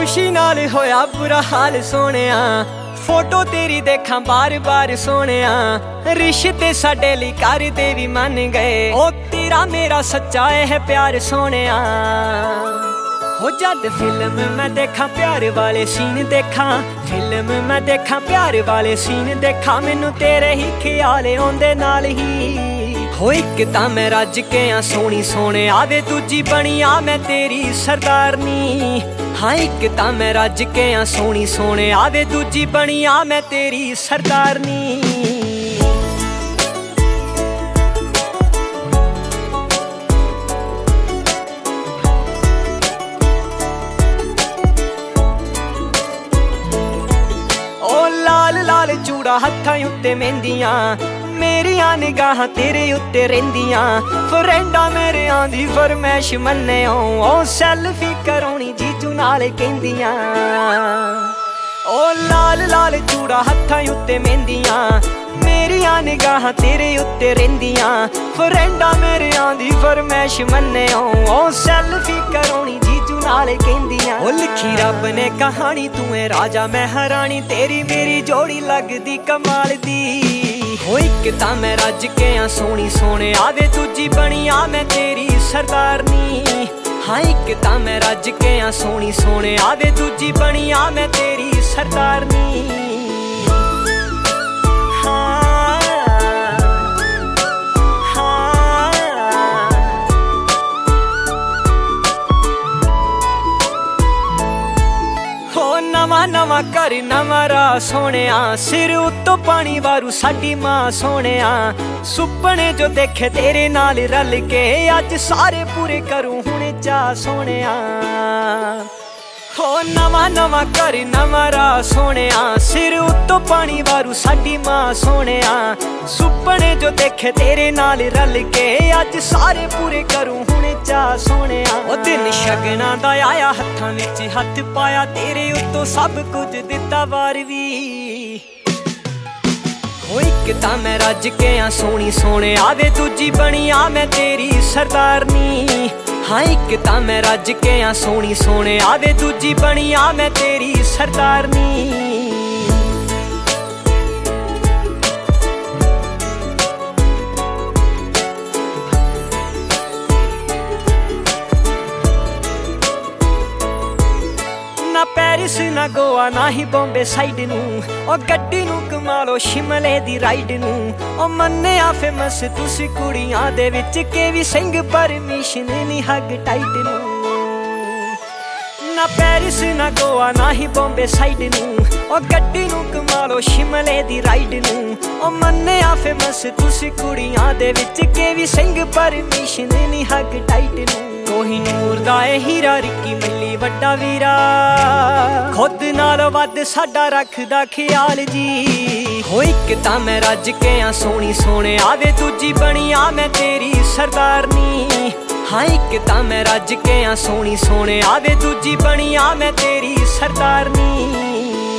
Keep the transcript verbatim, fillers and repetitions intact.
खुशी नाल होया बुरा हाल सोनिया, फोटो तेरी देखा बार बार सोनिया। रिश्ते साडे लई करदे भी मन गए, ओ तेरा मेरा सच्चा है प्यार सोनिया। हो जद फिल्म मैं देखा प्यार वाले सीन देखा, फिल्म मैं देखा प्यार वाले सीन देखा, मैनू तेरे ही ख्याल आउंदे नाल ही। हो इक तां मैं रज के आ सोहनी सोहणे आवे, दूजी बनी आ मैं तेरी सरदारनी। हाँ इक तां मैं रज के आ सोहनी सोहणे आवे, दूजी बनी आ मैं तेरी सरदारनी। लाल चूड़ा हत्थां उत्ते मेहंदियां, मेरियां निगाहां तेरे उत्ते रहिंदियां। फ्रेंडा मेरे आंदी फरमैश मन्ने ओ सैल्फी कराउणी जीजू नाल कहंदियां। ओ लाल लाल चूड़ा हत्थां उत्ते मेहंदियां, मेरियां निगाहां तेरे उत्ते रहिंदियां। फ्रेंडा मेरे आंदी फरमैश मन्ने ओ सैल्फी कराउणी जीजू नाल कहंदियां। ओ लिखी रब ने कहानी तू है राजा मैं हरानी, तेरी मेरी जोड़ी लगदी कमाल दी। हो इक तां मैं रज के आ सोहनी सोहणे आवे, दूजी बनी आ मैं तेरी सरदारनी। हाँ इक तां मैं रज के आ सोहनी सोहणे आवे, दूजी बनी आ मैं तेरी सरदारनी। नवा नवा घर नवा राह सोहणिया, सिर उत्तों पानी वारू साडी मां सोहणिया। सुपने जो देखे तेरे नाल रल के, अज सारे पूरे करूं हुणे चाह सोहणिया। हो नवा नवा घर नवा राह सोहणिया, सिर उत्तों पानी वारू साडी मां सोहणिया। सुपने जो देखे तेरे नाल रल के, अज सारे पूरे करूं हुणे चाह सोहणिया। ओ दिन शगना दा आया हत्थां विच हत्थ पाया, तेरे उत्तों सब कुछ दिता वार वी। हो इक तां मैं रज के आ सोहनी सोहणे आवे, दूजी बनी आ मैं तेरी सरदारनी। हाँ इक तां मैं रज के आ सोहनी सोहणे आवे, दूजी बनी आ मैं तेरी सरदारनी। ना पैरिस ना गोवा ना ही बॉम्बे साइड नू, ओ गड्डी नू कमा लो शिमले दी राइड नू। ओ मन्निया फेमस तुसी कुड़ियां दे विच के वी सिंह परमिशन नी हग टाइट नू। ना पैरिस ना गोवा ना ही बॉम्बे साइड नू, ओ गड्डी नू कमा लो शिमले दी राइड नू। ओ मन्निया फेमस तुसी कुड़ियां दे विच के वी सिंह परमिशन नी हग टाइट नू। कोहिनूर दा ए हीरा रिक्की मल्ली वड्डा वीरा, खुद नाल वध साडा रखदा ख्याल जी। हो इक तां मैं रज के आ सोहनी सोहणे आवे, दूजी बनी आ मैं तेरी सरदारनी। हाँ इक तां मैं रज के आ सोहनी सोहणे आवे, दूजी बनी आ मैं तेरी सरदारनी।